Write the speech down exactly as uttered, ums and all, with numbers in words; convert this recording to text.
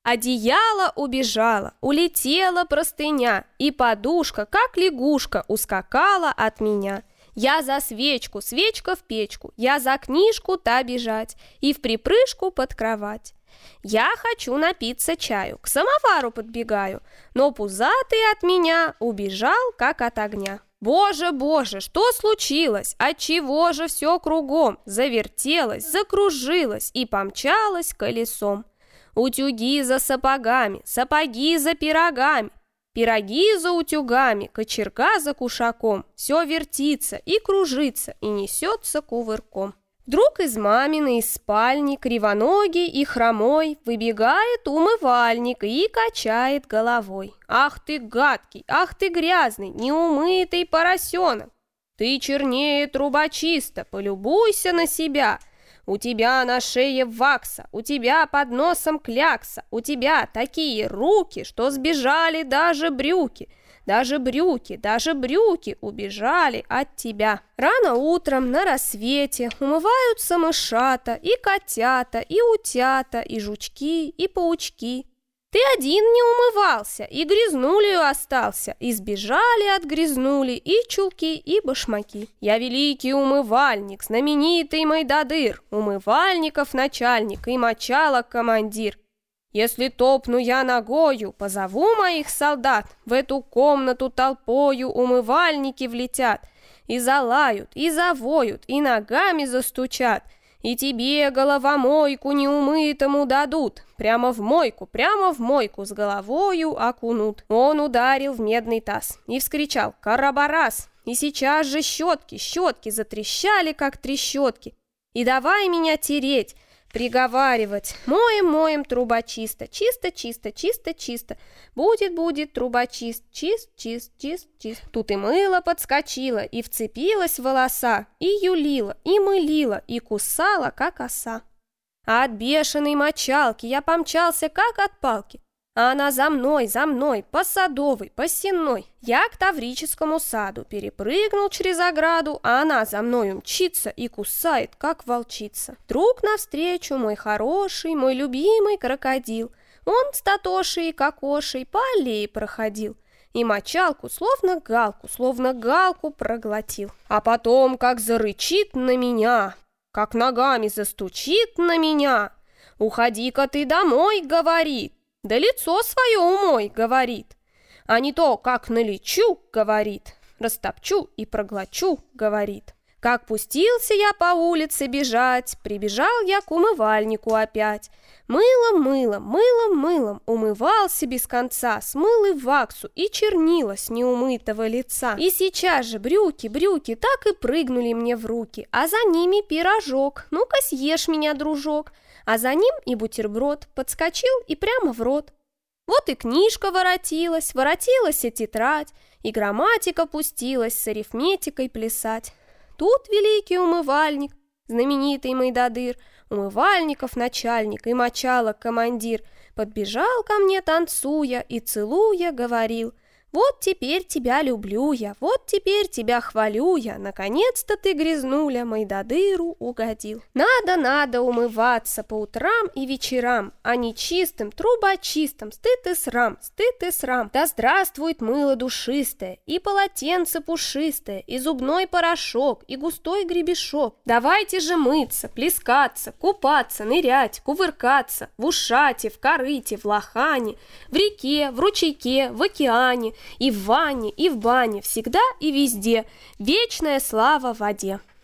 Одеяло убежало, улетела простыня, и подушка, как лягушка, ускакала от меня. Я за свечку, свечка в печку, я за книжку та бежать и в припрыжку под кровать. Я хочу напиться чаю, к самовару подбегаю, но пузатый от меня убежал, как от огня. Боже, боже, что случилось? Отчего же все кругом завертелось, закружилось и помчалось колесом? Утюги за сапогами, сапоги за пирогами, пироги за утюгами, кочерга за кушаком. Все вертится и кружится и несется кувырком. Вдруг из маминой из спальни кривоногий и хромой выбегает умывальник и качает головой. Ах ты гадкий, ах ты грязный, неумытый поросенок! Ты чернее трубочиста, полюбуйся на себя. У тебя на шее вакса, у тебя под носом клякса, у тебя такие руки, что сбежали даже брюки. Даже брюки, даже брюки убежали от тебя. Рано утром на рассвете умываются мышата, и котята, и утята, и жучки, и паучки. Ты один не умывался, и грязнулею остался, и сбежали от грязнули и чулки, и башмаки. Я великий умывальник, знаменитый Мойдодыр, умывальников начальник и мочалок командир. Если топну я ногою, позову моих солдат, в эту комнату толпою умывальники влетят, и залают, и завоют, и ногами застучат, и тебе головомойку неумытому дадут, прямо в мойку, прямо в мойку с головою окунут. Он ударил в медный таз и вскричал «Карабарас!», и сейчас же щетки, щетки затрещали, как трещотки, и давай меня тереть, приговаривать: моем, моем, труба чисто, чисто, чисто, чисто, чисто, будет, будет, труба чист, чист, чист, чист, чист. Тут и мыло подскочило, и вцепилась в волоса, и юлила, и мылила, и кусала, как оса. А от бешеной мочалки я помчался, как от палки, а она за мной, за мной, по Садовой, по Сенной. Я к Таврическому саду перепрыгнул через ограду, а она за мною мчится и кусает, как волчица. Вдруг навстречу мой хороший, мой любимый крокодил. Он с Татошей и Кокошей по аллее проходил и мочалку, словно галку, словно галку проглотил. А потом как зарычит на меня, как ногами застучит на меня. «Уходи-ка ты домой», — говорит, да лицо свое умой, говорит, а не то, как налечу, говорит, растопчу и проглочу, говорит. Как пустился я по улице бежать, прибежал я к умывальнику опять. Мылом, мылом, мылом, мылом умывался без конца, смыл и ваксу, и чернила с неумытого лица. И сейчас же брюки, брюки так и прыгнули мне в руки, а за ними пирожок, ну-ка съешь меня, дружок. А за ним и бутерброд подскочил и прямо в рот. Вот и книжка воротилась, воротилась и тетрадь, и грамматика пустилась с арифметикой плясать. Тут великий умывальник, знаменитый Мойдодыр, умывальников начальник и мочалок командир, подбежал ко мне танцуя и целуя говорил: «Вот теперь тебя люблю я, вот теперь тебя хвалю я, наконец-то ты, грязнуля, Мойдодыру угодил». Надо, надо умываться по утрам и вечерам, а не чистым, трубочистым, стыд и срам, стыд и срам. Да здравствует мыло душистое, и полотенце пушистое, и зубной порошок, и густой гребешок. Давайте же мыться, плескаться, купаться, нырять, кувыркаться, в ушате, в корыте, в лохане, в реке, в ручейке, в океане, и в ванне, и в бане, всегда и везде. Вечная слава воде.